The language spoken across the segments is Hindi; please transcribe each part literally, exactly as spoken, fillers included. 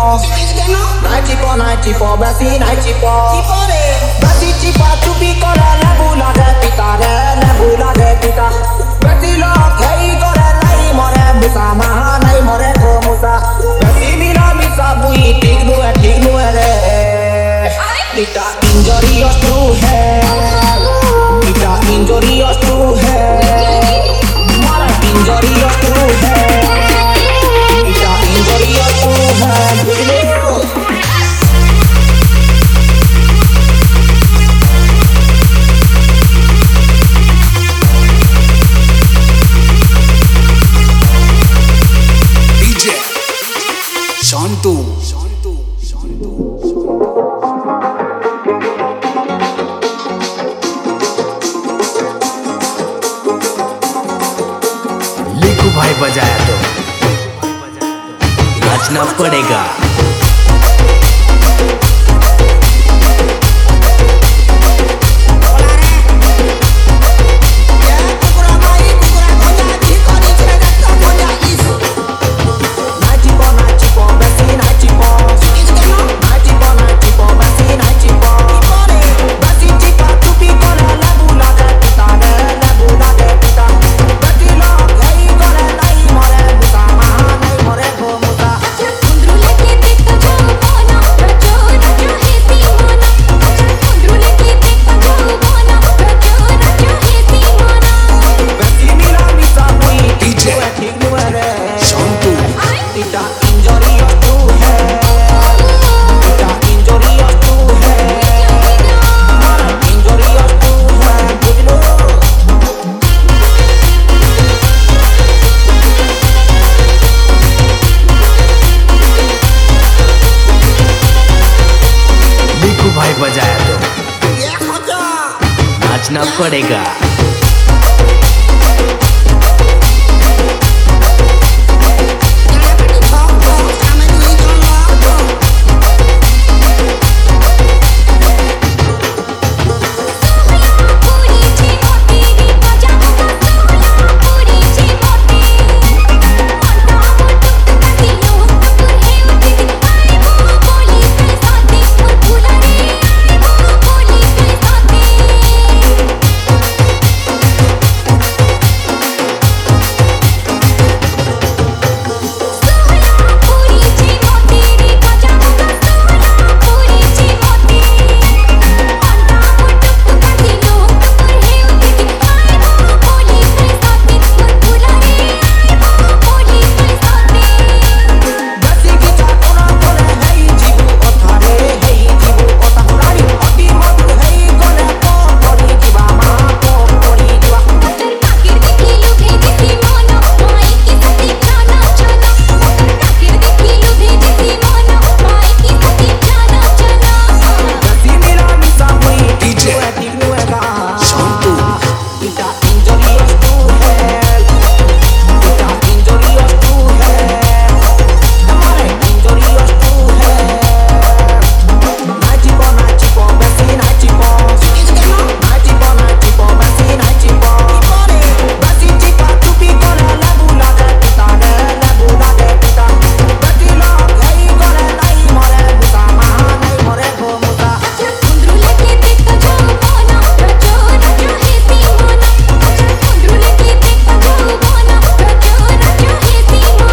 Night chipo, night chipo, basi night chipo. Basi chipo, chupi kore nebula de pita de, nebula de pita. Basi lo kei kore nai more musa maha nai more ko musa. Basi mila misa bui tik nu hai tik nu hai re. Pita injurious true hai. Pita injurious true hai. Mara injurious true hai. Pita injurious true hai. शांतु शांतु शांतु लिखू भाई बजाया तो नाचना पड़ेगा। भाई बजाया तो नाचना पड़ेगा।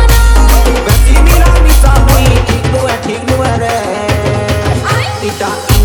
Pita